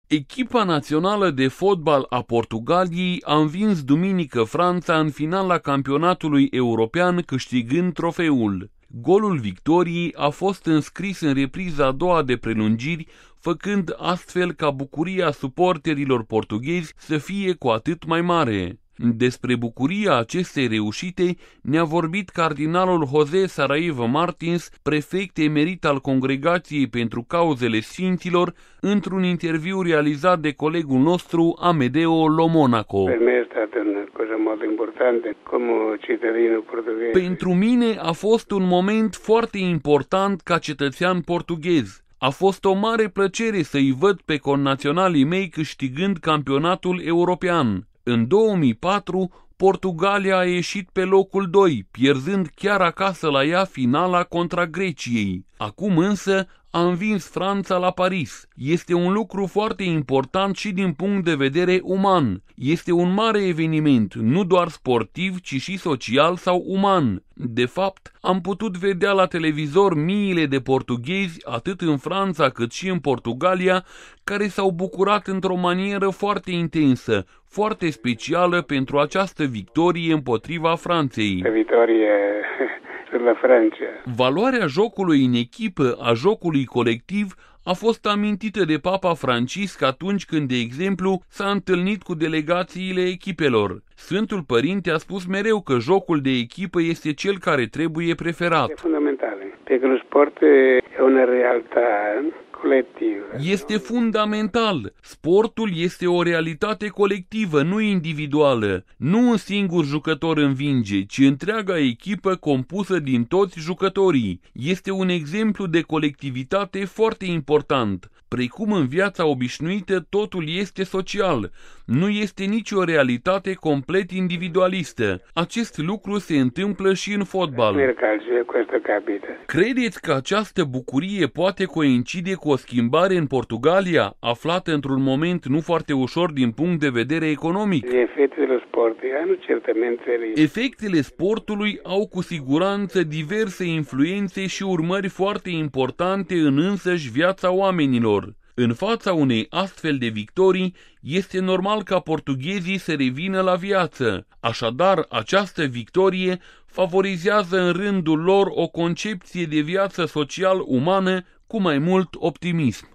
Echipa națională de fotbal a Portugaliei a învins duminică Franța în finala campionatului european, câștigând trofeul. Golul victoriei a fost înscris în repriza a doua de prelungiri, făcând astfel ca bucuria suporterilor portughezi să fie cu atât mai mare. Despre bucuria acestei reușite ne-a vorbit cardinalul José Saraiva Martins, prefect emerit al Congregației pentru Cauzele Sfinților, într-un interviu realizat de colegul nostru Amedeo Lomonaco. Pentru mine a fost un moment foarte important ca cetățean portughez. A fost o mare plăcere să-i văd pe connaționalii mei câștigând campionatul european. În 2004, Portugalia a ieșit pe locul 2, pierzând chiar acasă la ea finala contra Greciei. Acum însă a învins Franța la Paris. Este un lucru foarte important și din punct de vedere uman. Este un mare eveniment, nu doar sportiv, ci și social sau uman. De fapt, am putut vedea la televizor miile de portughezi, atât în Franța cât și în Portugalia, care s-au bucurat într-o manieră foarte intensă, foarte specială pentru această victorie împotriva Franței. La Francia. Valoarea jocului în echipă, a jocului colectiv, a fost amintită de Papa Francisc atunci când, de exemplu, s-a întâlnit cu delegațiile echipelor. Sfântul Părinte a spus mereu că jocul de echipă este cel care trebuie preferat. E fundamental, pentru că sport e una realitate colectivă. Este fundamental. Sportul este o realitate colectivă, nu individuală. Nu un singur jucător învinge, ci întreaga echipă compusă din toți jucătorii. Este un exemplu de colectivitate foarte important. Precum în viața obișnuită, totul este social. Nu este nicio realitate complet individualistă. Acest lucru se întâmplă și în fotbal. Credeți că această bucurie poate coincide cu o schimbare în Portugalia, aflată într-un moment nu foarte ușor din punct de vedere economic? Efectele sportului au cu siguranță diverse influențe și urmări foarte importante în însăși viața oamenilor. În fața unei astfel de victorii, este normal ca portughezii să revină la viață. Așadar, această victorie favorizează în rândul lor o concepție de viață social-umană cu mai mult optimism.